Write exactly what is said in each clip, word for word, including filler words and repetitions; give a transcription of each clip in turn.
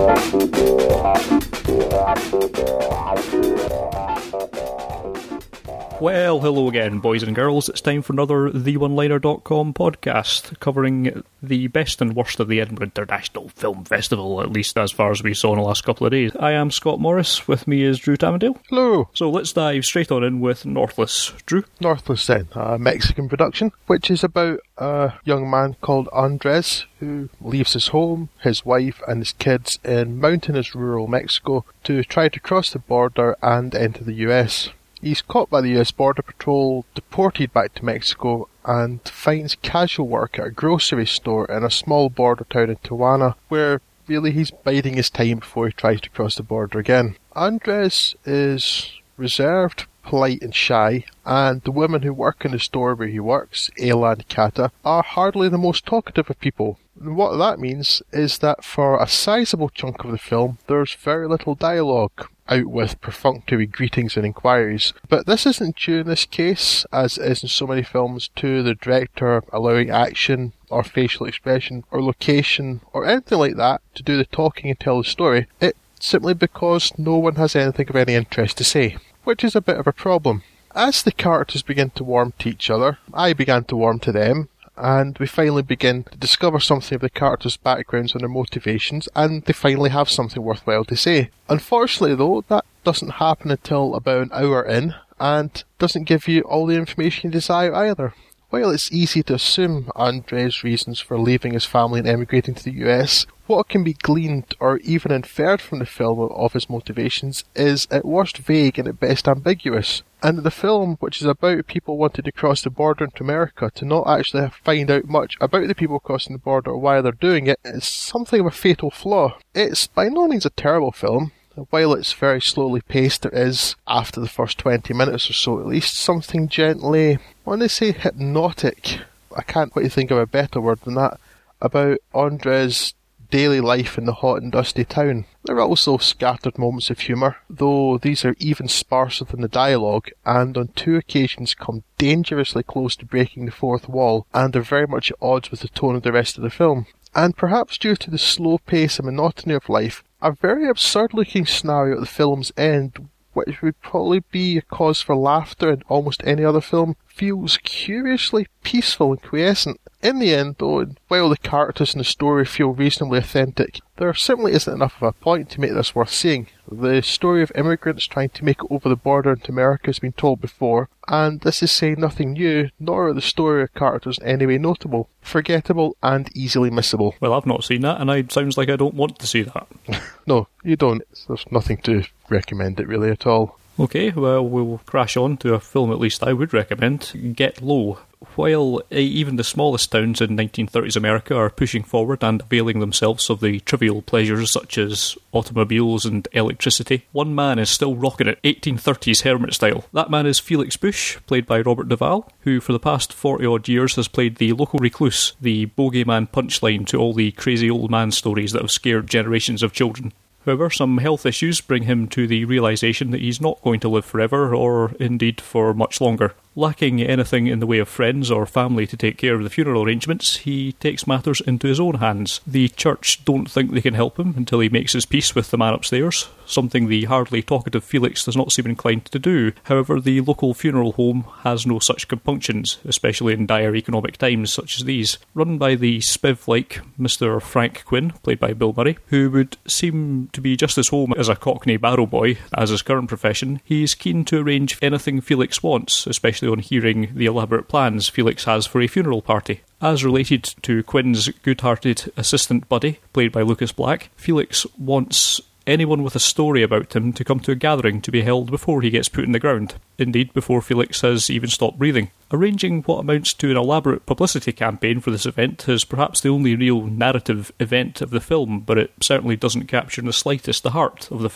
Well, hello again, boys and girls. It's time for another the one liner dot com podcast covering the best and worst of the Edinburgh International Film Festival, at least as far as we saw in the last couple of days. I am Scott Morris. With me is Drew Tamandale. Hello. So let's dive straight on in with Northless. Drew? Northless, then, a Mexican production, which is about a young man called Andres who leaves his home, his wife and his kids in mountainous rural Mexico to try to cross the border and enter the U S. He's caught by the U S Border Patrol, deported back to Mexico, and finds casual work at a grocery store in a small border town in Tijuana, where really he's biding his time before he tries to cross the border again. Andres is reserved, polite and shy, and the women who work in the store where he works, Ayla and Kata, are hardly the most talkative of people. And what that means is that for a sizable chunk of the film, there's very little dialogue, out with perfunctory greetings and inquiries. But this isn't due in this case, as it is in so many films, to the director allowing action or facial expression or location or anything like that to do the talking and tell the story. It's simply because no one has anything of any interest to say, which is a bit of a problem. As the characters begin to warm to each other, I began to warm to them, and we finally begin to discover something of the characters' backgrounds and their motivations, and they finally have something worthwhile to say. Unfortunately though, that doesn't happen until about an hour in, and doesn't give you all the information you desire either. While it's easy to assume Andres' reasons for leaving his family and emigrating to the U S, what can be gleaned or even inferred from the film of his motivations is at worst vague and at best ambiguous. And the film, which is about people wanting to cross the border into America, to not actually find out much about the people crossing the border or why they're doing it, is something of a fatal flaw. It's by no means a terrible film. While it's very slowly paced, there is, after the first twenty minutes or so at least, something gently, when they say hypnotic, I can't quite think of a better word than that, about Andres' daily life in the hot and dusty town. There are also scattered moments of humour, though these are even sparser than the dialogue, and on two occasions come dangerously close to breaking the fourth wall, and are very much at odds with the tone of the rest of the film. And perhaps due to the slow pace and monotony of life, a very absurd-looking scenario at the film's end, which would probably be a cause for laughter in almost any other film, feels curiously peaceful and quiescent. In the end, though, while the characters in the story feel reasonably authentic, there simply isn't enough of a point to make this worth seeing. The story of immigrants trying to make it over the border into America has been told before, and this is saying nothing new, nor are the story of characters in any way notable, forgettable and easily missable. Well, I've not seen that, and it sounds like I don't want to see that. No, you don't. There's nothing to recommend it really at all. Okay, well, we'll crash on to a film at least I would recommend, Get Low. While uh, even the smallest towns in nineteen thirties America are pushing forward and availing themselves of the trivial pleasures such as automobiles and electricity, one man is still rocking it eighteen thirties hermit style. That man is Felix Bush, played by Robert Duvall, who for the past forty-odd years has played the local recluse, the bogeyman punchline to all the crazy old man stories that have scared generations of children. However, some health issues bring him to the realisation that he's not going to live forever, or indeed for much longer. Lacking anything in the way of friends or family to take care of the funeral arrangements, he takes matters into his own hands. The church don't think they can help him until he makes his peace with the man upstairs, something the hardly talkative Felix does not seem inclined to do. However, the local funeral home has no such compunctions, especially in dire economic times such as these. Run by the spiv-like Mister Frank Quinn, played by Bill Murray, who would seem to be just as home as a Cockney barrow boy as his current profession, he's keen to arrange anything Felix wants, especially on hearing the elaborate plans Felix has for a funeral party. As related to Quinn's good-hearted assistant buddy, played by Lucas Black, Felix wants anyone with a story about him to come to a gathering to be held before he gets put in the ground. Indeed, before Felix has even stopped breathing. Arranging what amounts to an elaborate publicity campaign for this event is perhaps the only real narrative event of the film, but it certainly doesn't capture in the slightest the heart of the film.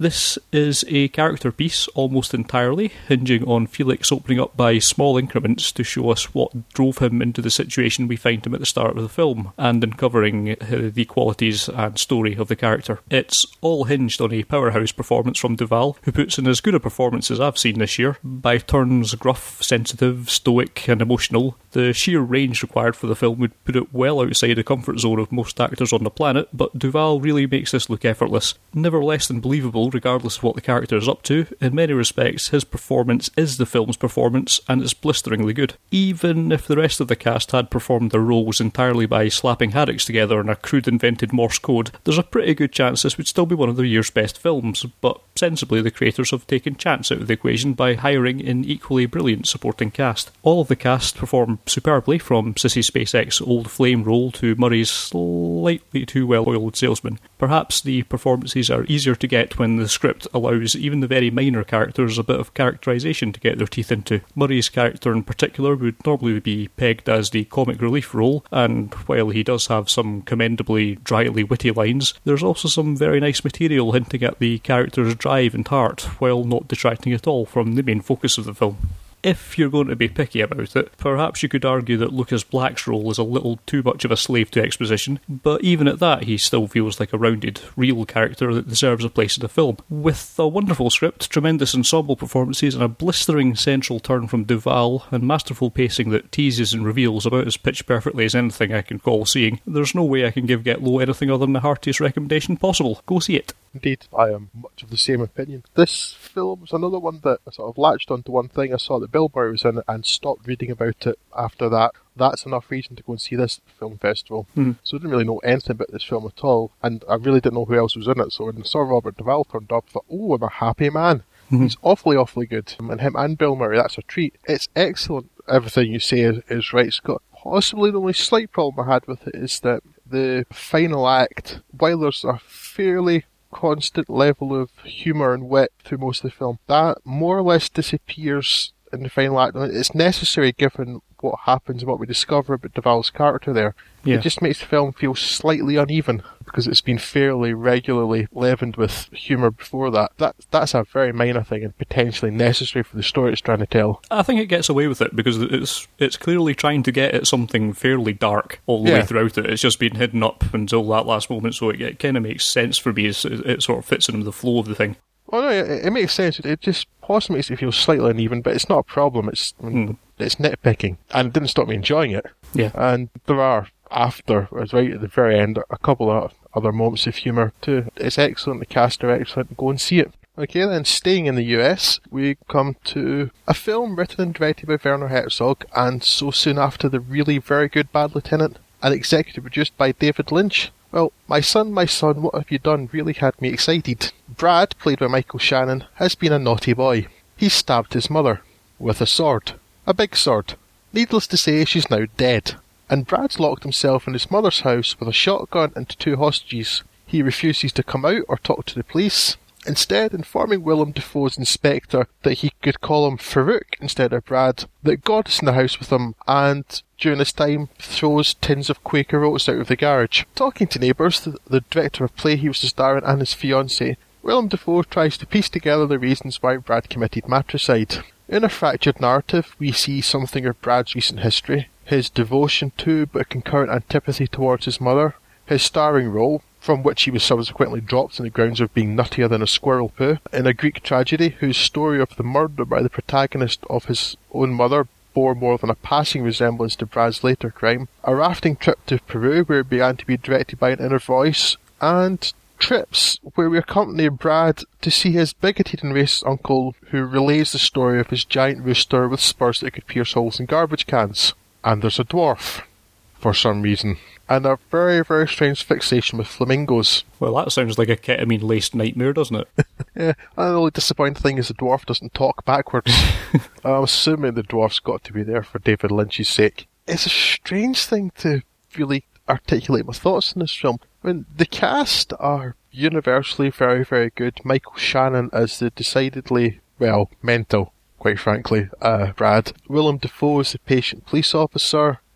This is a character piece almost entirely, hinging on Felix opening up by small increments to show us what drove him into the situation we find him at the start of the film, and uncovering uh, the qualities and story of the character. It's all hinged on a powerhouse performance from Duvall, who puts in as good a performance as I've seen this year. By turns gruff, sensitive, stoic and emotional, the sheer range required for the film would put it well outside the comfort zone of most actors on the planet, but Duvall really makes this look effortless. Never less than believable, regardless of what the character is up to. In many respects, his performance is the film's performance, and it's blisteringly good. Even if the rest of the cast had performed their roles entirely by slapping haddocks together in a crude invented Morse code, there's a pretty good chance this would still be one of the year's best films, but sensibly the creators have taken chance out of the equation by hiring an equally brilliant supporting cast. All of the cast perform superbly, from Sissy Spacek's old flame role to Murray's slightly too well-oiled salesman. Perhaps the performances are easier to get when the script allows even the very minor characters a bit of characterisation to get their teeth into. Murray's character in particular would normally be pegged as the comic relief role, and while he does have some commendably dryly witty lines, there's also some very nice material hinting at the character's drive and heart, while not detracting at all from the main focus of the film. If you're going to be picky about it, perhaps you could argue that Lucas Black's role is a little too much of a slave to exposition, but even at that he still feels like a rounded, real character that deserves a place in the film. With a wonderful script, tremendous ensemble performances, and a blistering central turn from Duvall, and masterful pacing that teases and reveals about as pitch perfectly as anything I can call seeing, there's no way I can give Get Low anything other than the heartiest recommendation possible. Go see it. Indeed, I am much of the same opinion. This film was another one that I sort of latched onto one thing. I saw that Bill Murray was in it and stopped reading about it after that. That's enough reason to go and see this film festival. Mm. So I didn't really know anything about this film at all, and I really didn't know who else was in it. So when I saw Robert Duvall turned up, I thought, oh, I'm a happy man. Mm-hmm. He's awfully, awfully good. And him and Bill Murray, that's a treat. It's excellent. Everything you say is, is right, Scott. Possibly the only slight problem I had with it is that the final act, while there's a fairly constant level of humour and wit through most of the film, that more or less disappears in the final act. It's necessary given what happens and what we discover about Duvall's character there. Yeah. It just makes the film feel slightly uneven because it's been fairly regularly leavened with humour before that. that. That's a very minor thing and potentially necessary for the story it's trying to tell. I think it gets away with it because it's it's clearly trying to get at something fairly dark all the yeah. way throughout it. It's just been hidden up until that last moment, so it, it kind of makes sense for me. It, it sort of fits into the flow of the thing. Oh no, it, it makes sense. It just possibly makes it feel slightly uneven, but it's not a problem. It's I mean, mm. it's nitpicking, and it didn't stop me enjoying it. Yeah, and there are after, right at the very end, a couple of other moments of humour too. It's excellent. The cast are excellent. Go and see it. Okay, then staying in the U S, we come to a film written and directed by Werner Herzog, and so soon after the really very good Bad Lieutenant, and executive produced by David Lynch. Well, My Son, My Son, What Have You Done really had me excited. Brad, played by Michael Shannon, has been a naughty boy. He stabbed his mother. With a sword. A big sword. Needless to say, she's now dead. And Brad's locked himself in his mother's house with a shotgun and two hostages. He refuses to come out or talk to the police, instead informing Willem Dafoe's inspector that he could call him Farouk instead of Brad, that God is in the house with him, and during this time throws tins of Quaker Oats out of the garage. Talking to neighbours, the, the director of play he was starring and his fiancée, Willem Dafoe tries to piece together the reasons why Brad committed matricide. In a fractured narrative, we see something of Brad's recent history, his devotion to but concurrent antipathy towards his mother, his starring role, from which he was subsequently dropped on the grounds of being nuttier than a squirrel poo, in a Greek tragedy whose story of the murder by the protagonist of his own mother bore more than a passing resemblance to Brad's later crime, a rafting trip to Peru where it began to be directed by an inner voice, and trips where we accompany Brad to see his bigoted and racist uncle who relays the story of his giant rooster with spurs that could pierce holes in garbage cans. And there's a dwarf, for some reason, and a very, very strange fixation with flamingos. Well, that sounds like a ketamine-laced nightmare, doesn't it? Yeah, and the only disappointing thing is the dwarf doesn't talk backwards. I'm assuming the dwarf's got to be there for David Lynch's sake. It's a strange thing to really articulate my thoughts in this film. I mean, the cast are universally very, very good. Michael Shannon as the decidedly, well, mental, quite frankly, uh, Brad. Willem Dafoe is the patient police officer.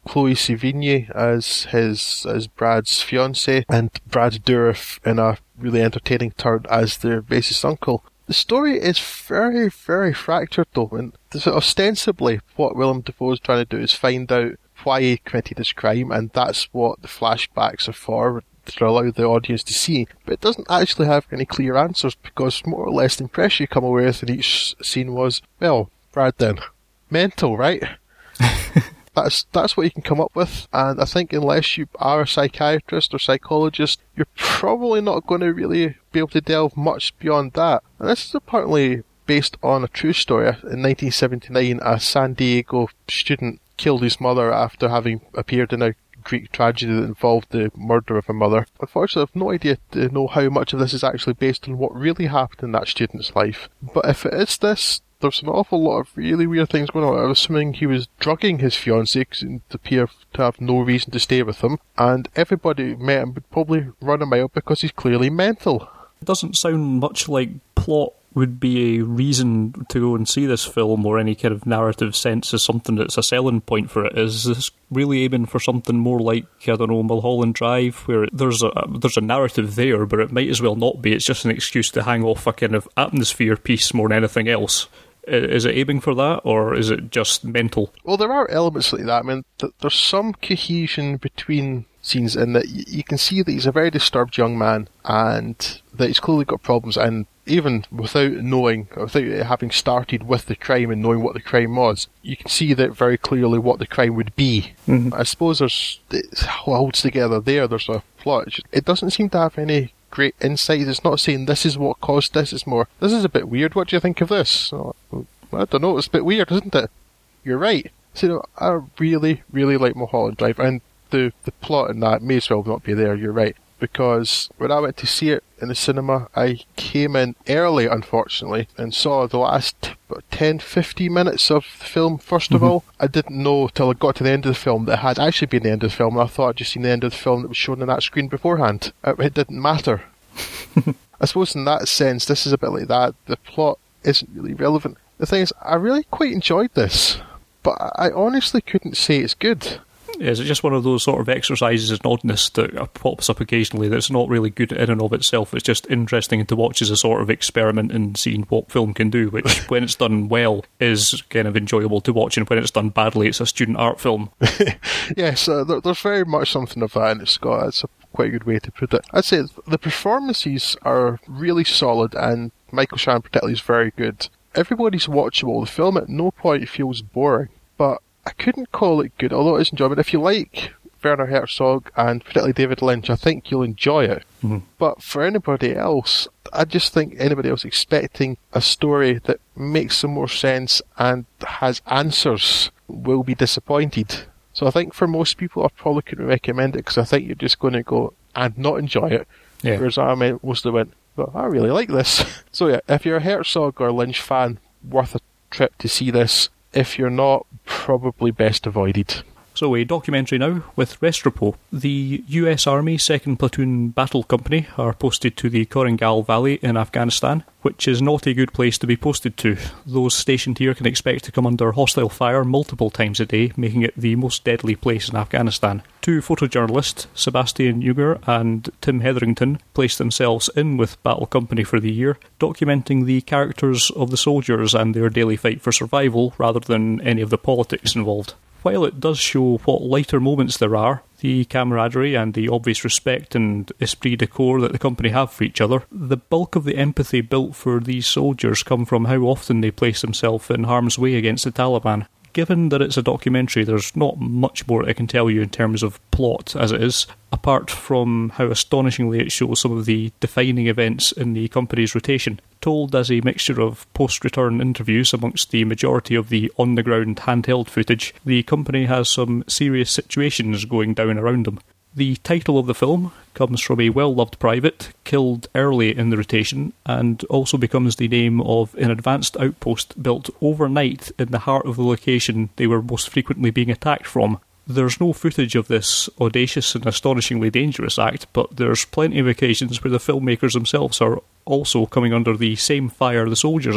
Chloe Sevigny as his as Brad's fiancée, and Brad Dourif in a really entertaining turn as their racist uncle. The story is very, very fractured though, and ostensibly what Willem Dafoe is trying to do is find out why he committed this crime, and that's what the flashbacks are for, to allow the audience to see. But it doesn't actually have any clear answers, because more or less the impression you come away with in each scene was, well, Brad then, mental, right? That's that's what you can come up with, and I think unless you are a psychiatrist or psychologist, you're probably not going to really be able to delve much beyond that. And this is apparently based on a true story. In nineteen seventy-nine, a San Diego student killed his mother after having appeared in a Greek tragedy that involved the murder of her mother. Unfortunately, I've no idea to know how much of this is actually based on what really happened in that student's life. But if it is this, there's an awful lot of really weird things going on. I'm assuming he was drugging his fiancée because he appeared to have no reason to stay with him, and everybody who met him would probably run him out because he's clearly mental. It doesn't sound much like plot would be a reason to go and see this film, or any kind of narrative sense as something that's a selling point for it. Is this really aiming for something more like, I don't know, Mulholland Drive, where there's a there's a narrative there, but it might as well not be. It's just an excuse to hang off a kind of atmosphere piece more than anything else. Is it aiming for that, or is it just mental? Well, there are elements like that. I mean, th- there's some cohesion between scenes in that y- you can see that he's a very disturbed young man, and that he's clearly got problems, and even without knowing, without having started with the crime and knowing what the crime was, you can see that very clearly what the crime would be. Mm-hmm. I suppose there's, it holds together there, there's a plot. It doesn't seem to have any great insight. It's not saying this is what caused this, it's more, this is a bit weird, what do you think of this? So, I don't know, it's a bit weird, isn't it? You're right. So, you know, I really, really like Mulholland Drive, and the, the plot in that may as well not be there, you're right. Because when I went to see it in the cinema, I came in early, unfortunately, and saw the last about ten to fifteen minutes of the film. First of mm-hmm. all, I didn't know till I got to the end of the film that it had actually been the end of the film. I thought I'd just seen the end of the film that was shown on that screen beforehand. It, it didn't matter. I suppose in that sense, this is a bit like that. The plot isn't really relevant. The thing is, I really quite enjoyed this, but I honestly couldn't say it's good. Is it just one of those sort of exercises in oddness that pops up occasionally that's not really good in and of itself? It's just interesting to watch as a sort of experiment in seeing what film can do, which when it's done well is kind of enjoyable to watch, and when it's done badly it's a student art film. Yes, uh, there, there's very much something of that in it, Scott. That's a quite a good way to put it. I'd say the performances are really solid, and Michael Shannon particularly is very good. Everybody's watchable. The film at no point feels boring, but I couldn't call it good, although it is enjoyable. If you like Werner Herzog, and particularly David Lynch, I think you'll enjoy it. Mm-hmm. But for anybody else, I just think anybody else expecting a story that makes some more sense and has answers will be disappointed. So I think for most people, I probably couldn't recommend it, because I think you're just going to go and not enjoy it. Yeah. Whereas I mostly went, well, I really like this. So yeah, if you're a Herzog or Lynch fan, worth a trip to see this. If you're not, probably best avoided. So a documentary now with Restrepo. The U S Army second Platoon Battle Company are posted to the Korengal Valley in Afghanistan, which is not a good place to be posted to. Those stationed here can expect to come under hostile fire multiple times a day, making it the most deadly place in Afghanistan. Two photojournalists, Sebastian Uger and Tim Hetherington, placed themselves in with Battle Company for the year, documenting the characters of the soldiers and their daily fight for survival rather than any of the politics involved. While it does show what lighter moments there are, the camaraderie and the obvious respect and esprit de corps that the company have for each other, the bulk of the empathy built for these soldiers come from how often they place themselves in harm's way against the Taliban. Given that it's a documentary, there's not much more I can tell you in terms of plot as it is, apart from how astonishingly it shows some of the defining events in the company's rotation, told as a mixture of post-return interviews amongst the majority of the on-the-ground handheld footage. The company has some serious situations going down around them. The title of the film comes from a well-loved private killed early in the rotation, and also becomes the name of an advanced outpost built overnight in the heart of the location they were most frequently being attacked from. There's no footage of this audacious and astonishingly dangerous act, but there's plenty of occasions where the filmmakers themselves are also coming under the same fire the soldiers are.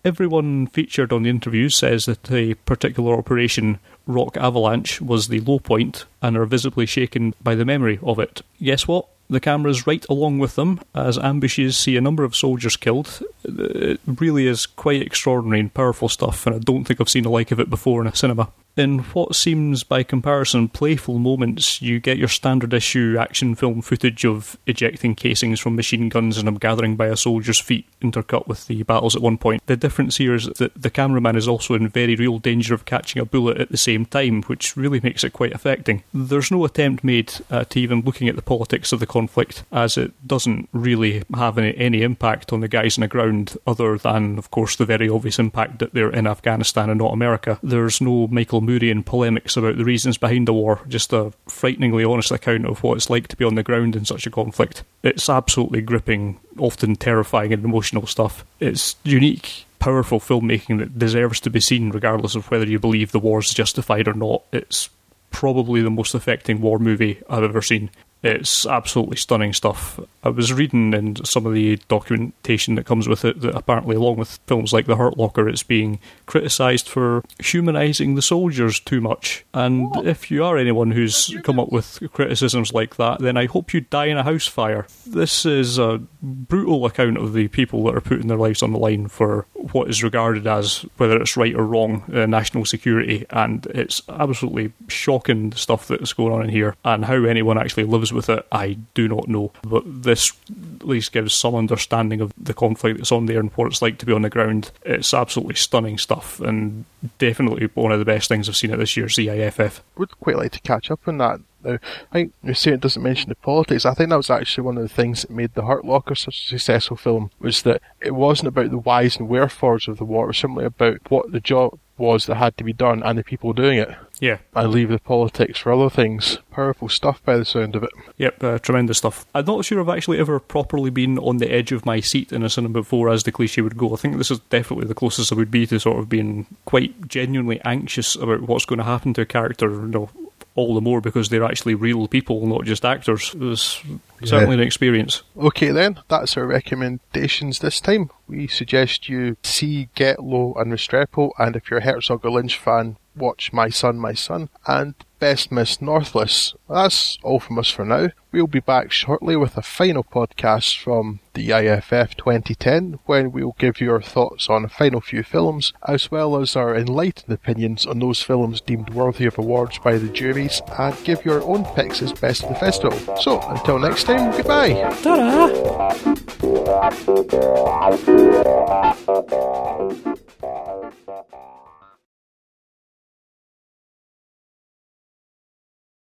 Everyone featured on the interview says that a particular operation, Rock Avalanche, was the low point and are visibly shaken by the memory of it. Guess what? The camera's right along with them as ambushes see a number of soldiers killed. It really is quite extraordinary and powerful stuff, and I don't think I've seen the like of it before in a cinema. In what seems, by comparison, playful moments, you get your standard issue action film footage of ejecting casings from machine guns and them gathering by a soldier's feet, intercut with the battles at one point. The difference here is that the cameraman is also in very real danger of catching a bullet at the same time, which really makes it quite affecting. There's no attempt made at even looking at the politics of the conflict, as it doesn't really have any, any impact on the guys on the ground, other than, of course, the very obvious impact that they're in Afghanistan and not America. There's no Michael Moody and polemics about the reasons behind the war, just a frighteningly honest account of what it's like to be on the ground in such a conflict. It's absolutely gripping, often terrifying and emotional stuff. It's unique, powerful filmmaking that deserves to be seen regardless of whether you believe the war's justified or not. It's probably the most affecting war movie I've ever seen. It's absolutely stunning stuff. I was reading in some of the documentation that comes with it that apparently, along with films like The Hurt Locker, it's being criticised for humanising the soldiers too much. And if you are anyone who's come up with criticisms like that, then I hope you die in a house fire. This is a brutal account of the people that are putting their lives on the line for what is regarded as, whether it's right or wrong, uh, national security. And it's absolutely shocking the stuff that's going on in here, and how anyone actually lives with it, I do not know. But this at least gives some understanding of the conflict that's on there and what it's like to be on the ground. It's absolutely stunning stuff, and definitely one of the best things I've seen at this year's C I F F. I would quite like to catch up on that. Now, I think you say it doesn't mention the politics. I think that was actually one of the things that made The Hurt Locker such a successful film, was that it wasn't about the whys and wherefores of the war, it was simply about what the job was that had to be done and the people doing it. Yeah. And leave the politics for other things. Powerful stuff by the sound of it. Yep, uh, tremendous stuff. I'm not sure I've actually ever properly been on the edge of my seat in a cinema before, as the cliche would go. I think this is definitely the closest I would be to sort of being quite genuinely anxious about what's going to happen to a character, you know, all the more because they're actually real people, not just actors. It was certainly yeah. an experience. Okay then, that's our recommendations this time. We suggest you see Get Low and Restrepo, and if you're a Herzog or Lynch fan, watch My Son, My Son, and Best Miss Northless. That's all from us for now. We'll be back shortly with a final podcast from the I F F twenty ten, when we'll give you our thoughts on a final few films, as well as our enlightened opinions on those films deemed worthy of awards by the juries, and give your own picks as best of the festival. So, until next time, goodbye! Ta-da!